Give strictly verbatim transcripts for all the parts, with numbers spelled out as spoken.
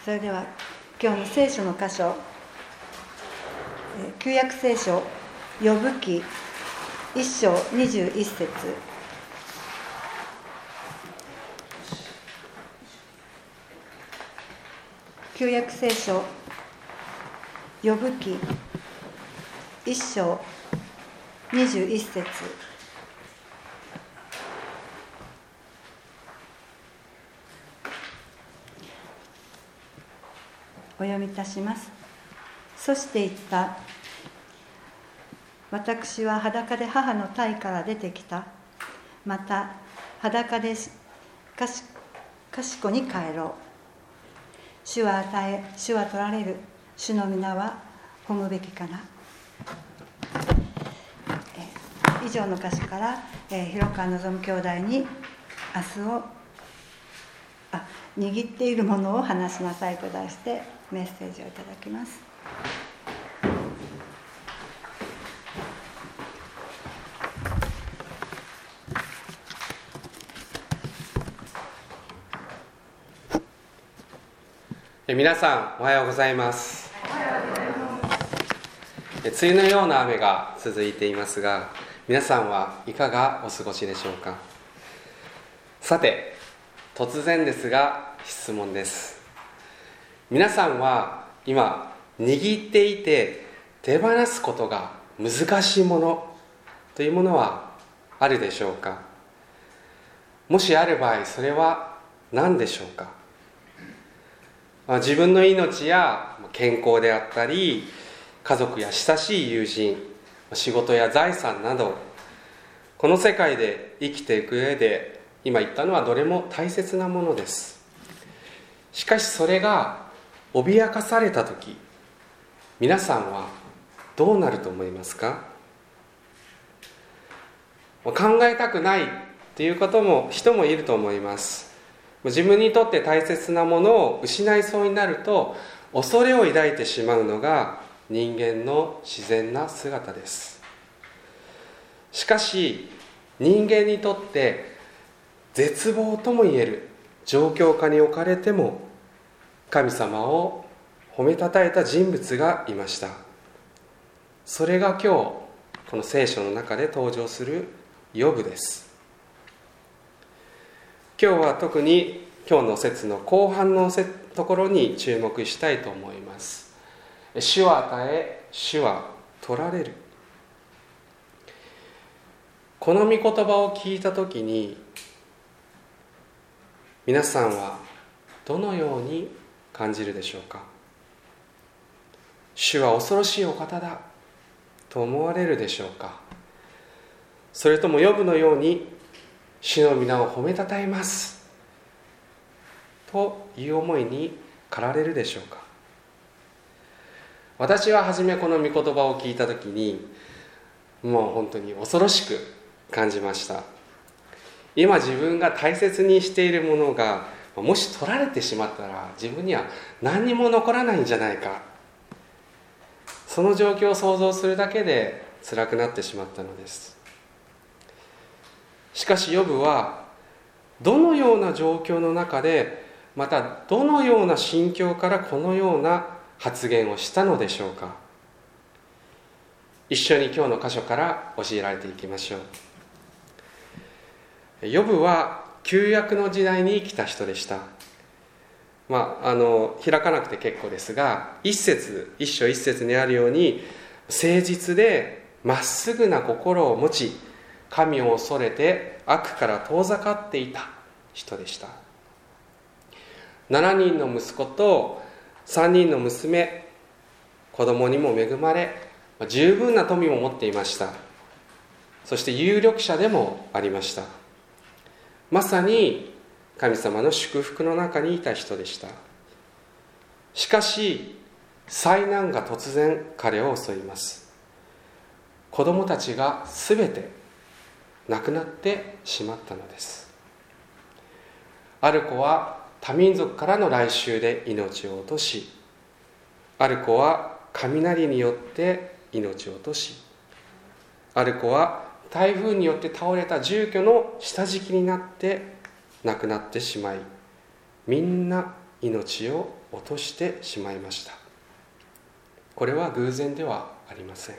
それでは今日の聖書の箇所、旧約聖書ヨブ記一章二十一節、旧約聖書ヨブ記一章二十一節、お読みいたします。そして言った。私は裸で母の胎から出てきた。また裸でかしかしこに帰ろう。主は与え、主は取られる。主の皆は褒むべきかな。え以上の歌詞から、えー、広川望兄弟に明日をあ握っているものを話しなさいと題してメッセージをいただきます。 皆さんおはようございます。梅雨のような雨が続いていますが、皆さんはいかがお過ごしでしょうか。さて、突然ですが質問です。皆さんは今握っていて手放すことが難しいものというものはあるでしょうか。もしある場合、それは何でしょうか。自分の命や健康であったり、家族や親しい友人、仕事や財産など、この世界で生きていく上で今言ったのはどれも大切なものです。しかしそれが脅かされたとき、皆さんはどうなると思いますか。考えたくないということも人もいると思います。自分にとって大切なものを失いそうになると恐れを抱いてしまうのが人間の自然な姿です。しかし人間にとって絶望ともいえる状況下に置かれても神様を褒めたたえた人物がいました。それが今日この聖書の中で登場するヨブです。今日は特に今日の説の後半のところに注目したいと思います。主は与え、主は取られる。この御言葉を聞いたときに皆さんはどのように感じるでしょうか。主は恐ろしいお方だと思われるでしょうか。それともヨブのように主の皆を褒めたたえますという思いに駆られるでしょうか。私は初めこの御言葉を聞いたときにもう本当に恐ろしく感じました。今自分が大切にしているものがもし取られてしまったら自分には何にも残らないんじゃないか、その状況を想像するだけで辛くなってしまったのです。しかしヨブはどのような状況の中で、またどのような心境からこのような発言をしたのでしょうか。一緒に今日の箇所から教えられていきましょう。ヨブは旧約の時代に生きた人でした。まあ、あの開かなくて結構ですが、一節一章一節にあるように誠実でまっすぐな心を持ち、神を恐れて悪から遠ざかっていた人でした。ななにんの息子とさんにんの娘、子供にも恵まれ、十分な富も持っていました。そして有力者でもありました。まさに神様の祝福の中にいた人でした。しかし災難が突然彼を襲います。子供たちがすべて亡くなってしまったのです。ある子は多民族からの来襲で命を落とし、ある子は雷によって命を落とし、ある子は台風によって倒れた住居の下敷きになって亡くなってしまい、みんな命を落としてしまいました。これは偶然ではありません。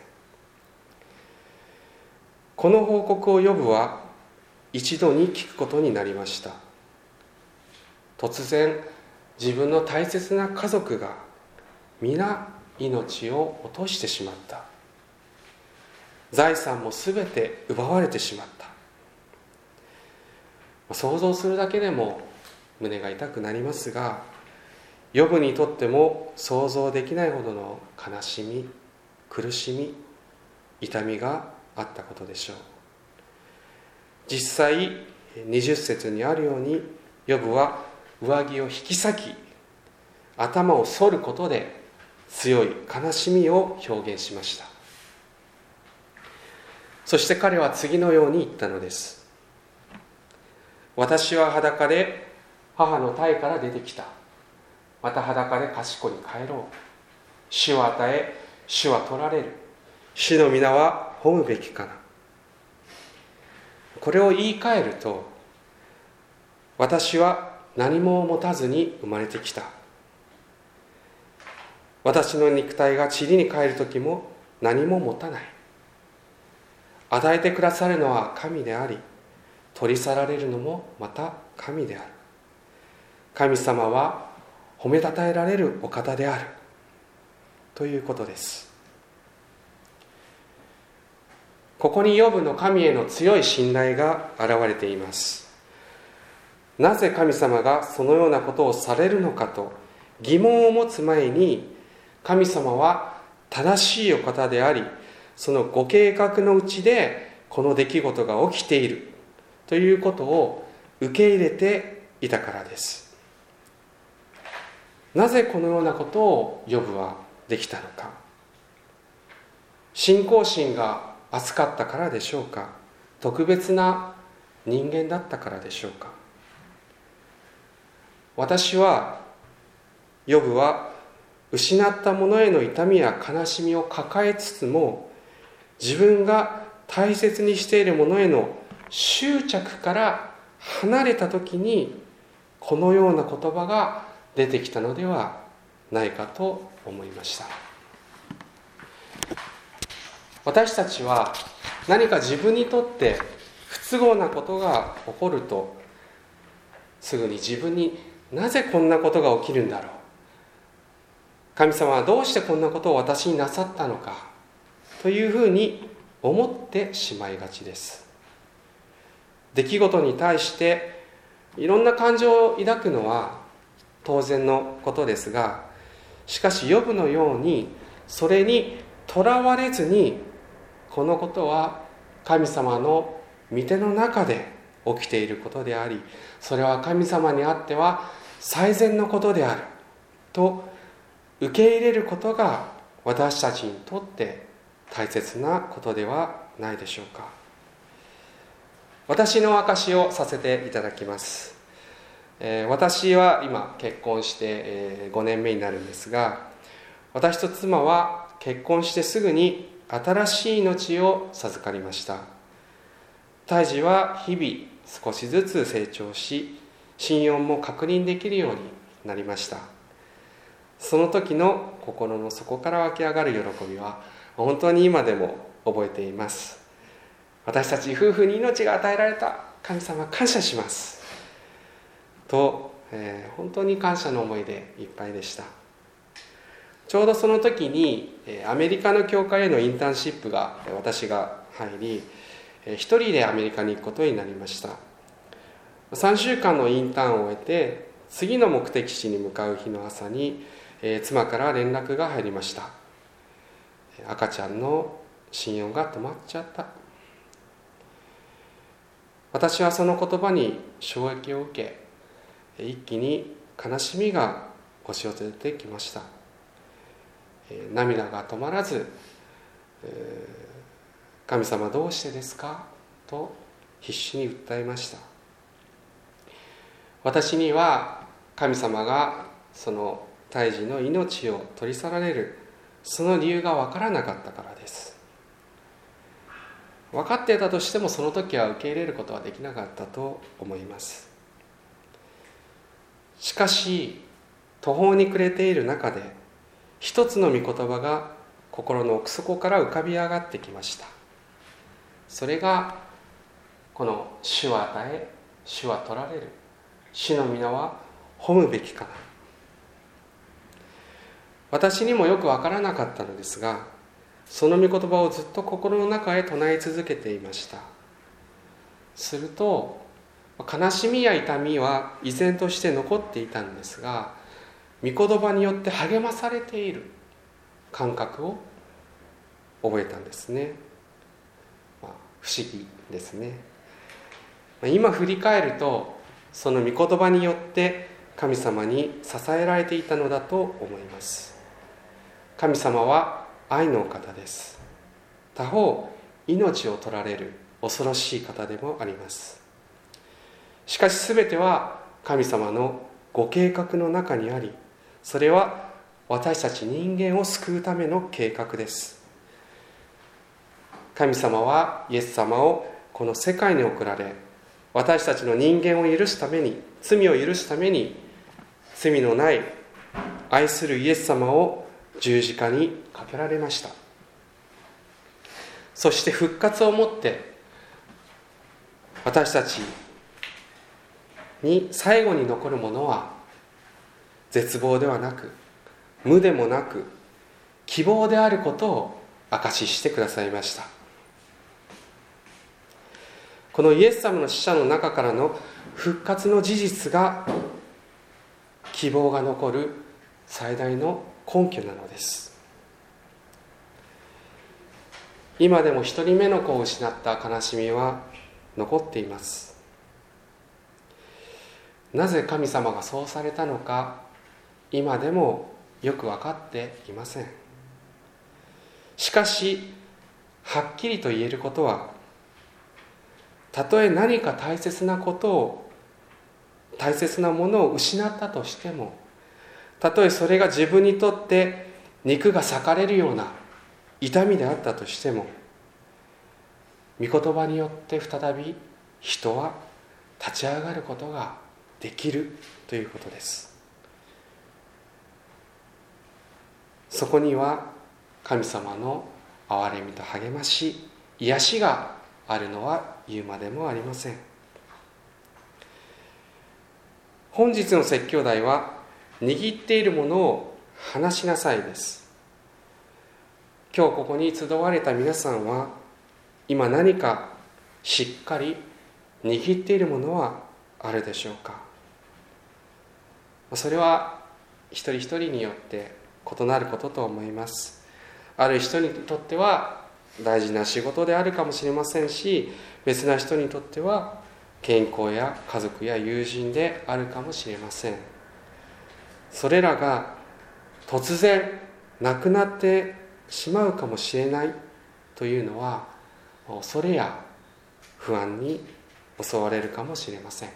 この報告をヨブは一度に聞くことになりました。突然、自分の大切な家族が皆命を落としてしまった。財産もすべて奪われてしまった。想像するだけでも胸が痛くなりますが、ヨブにとっても想像できないほどの悲しみ、苦しみ、痛みがあったことでしょう。実際にじゅっ節にあるように、ヨブは上着を引き裂き、頭を剃ることで強い悲しみを表現しました。そして彼は次のように言ったのです。私は裸で母の胎から出てきた。また裸で賢に帰ろう。主は与え、主は取られる。主の皆は褒むべきかな。これを言い換えると、私は何も持たずに生まれてきた。私の肉体が塵に帰る時も何も持たない。与えてくださるのは神であり、取り去られるのもまた神である。神様は褒めたたえられるお方であるということです。ここにヨブの神への強い信頼が現れています。なぜ神様がそのようなことをされるのかと疑問を持つ前に、神様は正しいお方であり、そのご計画のうちでこの出来事が起きているということを受け入れていたからです。なぜこのようなことをヨブはできたのか。信仰心が厚かったからでしょうか。特別な人間だったからでしょうか。私はヨブは失ったものへの痛みや悲しみを抱えつつも、自分が大切にしているものへの執着から離れた時に、このような言葉が出てきたのではないかと思いました。私たちは何か自分にとって不都合なことが起こると、すぐに自分になぜこんなことが起きるんだろう、神様はどうしてこんなことを私になさったのかというふうに思ってしまいがちです。出来事に対していろんな感情を抱くのは当然のことですが、しかしヨブのようにそれにとらわれずに、このことは神様の御手の中で起きていることであり、それは神様にあっては最善のことであると受け入れることが、私たちにとって大切なことではないでしょうか。私の証しをさせていただきます。えー、私は今結婚して、えー、ごねんめになるんですが、私と妻は結婚してすぐに新しい命を授かりました。胎児は日々少しずつ成長し、心音も確認できるようになりました。その時の心の底から湧き上がる喜びは本当に今でも覚えています。私たち夫婦に命が与えられた、神様感謝しますと、えー、本当に感謝の思いでいっぱいでした。ちょうどその時にアメリカの教会へのインターンシップが私が入り、一人でアメリカに行くことになりました。さんしゅうかんのインターンを終えて、次の目的地に向かう日の朝に、えー、妻から連絡が入りました。赤ちゃんの心音が止まっちゃった。私はその言葉に衝撃を受け、一気に悲しみが押し寄せてきました。涙が止まらず、神様どうしてですかと必死に訴えました。私には神様がその胎児の命を取り去られるその理由が分からなかったからです。分かっていたとしても、その時は受け入れることはできなかったと思います。しかし途方に暮れている中で、一つの御言葉が心の奥底から浮かび上がってきました。それがこの主は与え、主は取られる、主の皆は褒むべきかな。私にもよくわからなかったのですが、その御言葉をずっと心の中へ唱え続けていました。すると悲しみや痛みは依然として残っていたんですが、御言葉によって励まされている感覚を覚えたんですね。まあ、不思議ですね。今振り返ると、その御言葉によって神様に支えられていたのだと思います。神様は愛のお方です。他方、命を取られる恐ろしい方でもあります。しかしすべては神様のご計画の中にあり、それは私たち人間を救うための計画です。神様はイエス様をこの世界に送られ、私たちの人間を許すために、罪を許すために、罪のない愛するイエス様を十字架にかけられました。そして復活をもって私たちに最後に残るものは絶望ではなく、無でもなく希望であることを証ししてくださいました。このイエス様の死者の中からの復活の事実が希望が残る最大の根拠なのです。今でも一人目の子を失った悲しみは残っています。なぜ神様がそうされたのか、今でもよく分かっていません。しかしはっきりと言えることは、たとえ何か大切なことを大切なものを失ったとしても、たとえそれが自分にとって肉が裂かれるような痛みであったとしても、御言葉によって再び人は立ち上がることができるということです。そこには神様の憐れみと励まし、癒しがあるのは言うまでもありません。本日の説教題は、握っているものを離しなさいです。今日ここに集われた皆さんは、今何かしっかり握っているものはあるでしょうか。それは一人一人によって異なることと思います。ある人にとっては大事な仕事であるかもしれませんし、別な人にとっては健康や家族や友人であるかもしれません。それらが突然なくなってしまうかもしれないというのは、恐れや不安に襲われるかもしれません。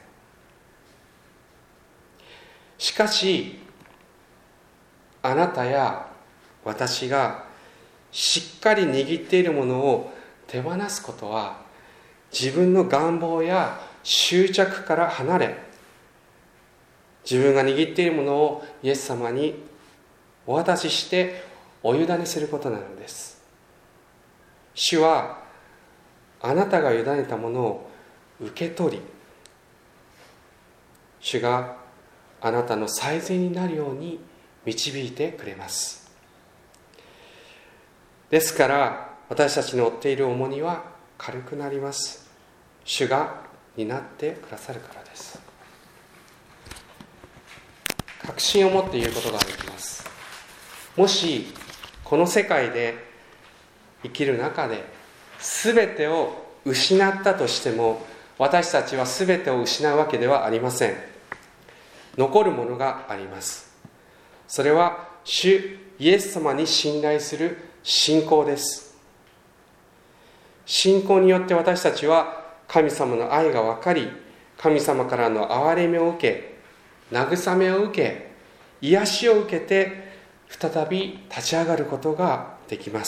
しかし、あなたや私がしっかり握っているものを手放すことは、自分の願望や執着から離れ、自分が握っているものをイエス様にお渡ししてお委ねすることなのです。主はあなたが委ねたものを受け取り、主があなたの最善になるように導いてくれます。ですから私たちの負っている重荷は軽くなります。主が担ってくださるからです。確信を持って言うことができます。もしこの世界で生きる中で全てを失ったとしても、私たちは全てを失うわけではありません。残るものがあります。それは主イエス様に信頼する信仰です。信仰によって私たちは神様の愛が分かり、神様からの憐れみを受け、慰めを受け、癒しを受けて再び立ち上がることができます。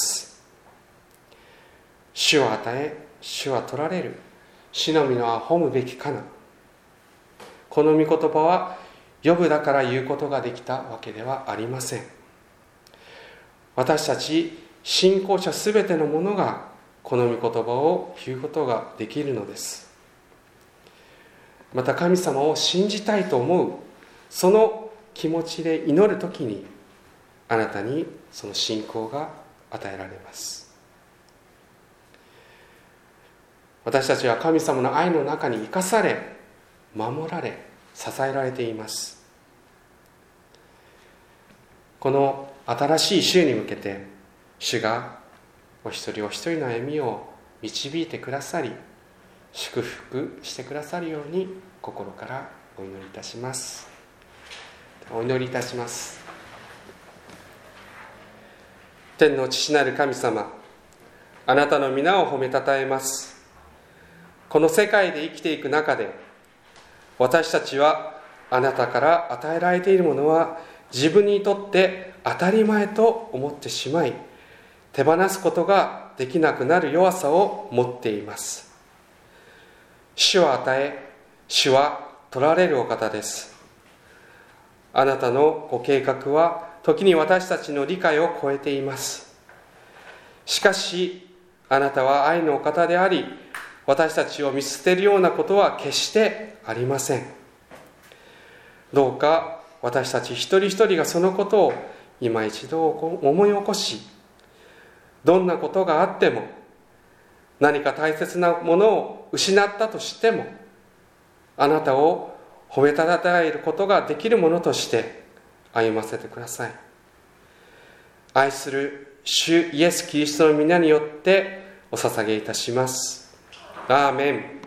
主は与え、主は取られる。主の御名は褒むべきかな。この御言葉はヨブだから言うことができたわけではありません。私たち信仰者すべての者がこの御言葉を言うことができるのです。また神様を信じたいと思うその気持ちで祈るときに、あなたにその信仰が与えられます。私たちは神様の愛の中に生かされ、守られ、支えられています。この新しい週に向けて、主がお一人お一人の歩みを導いてくださり、祝福してくださるように心からお祈りいたします。お祈りいたします。天の父なる神様、あなたの皆を褒めたたえます。この世界で生きていく中で、私たちはあなたから与えられているものは自分にとって当たり前と思ってしまい、手放すことができなくなる弱さを持っています。主は与え、主は取られるお方です。あなたのご計画は時に私たちの理解を超えています。しかしあなたは愛のお方であり、私たちを見捨てるようなことは決してありません。どうか私たち一人一人がそのことを今一度思い起こし、どんなことがあっても、何か大切なものを失ったとしても、あなたを褒めたたえることができるものとして歩ませてください。愛する主イエス・キリストの皆によってお捧げいたします。アーメン。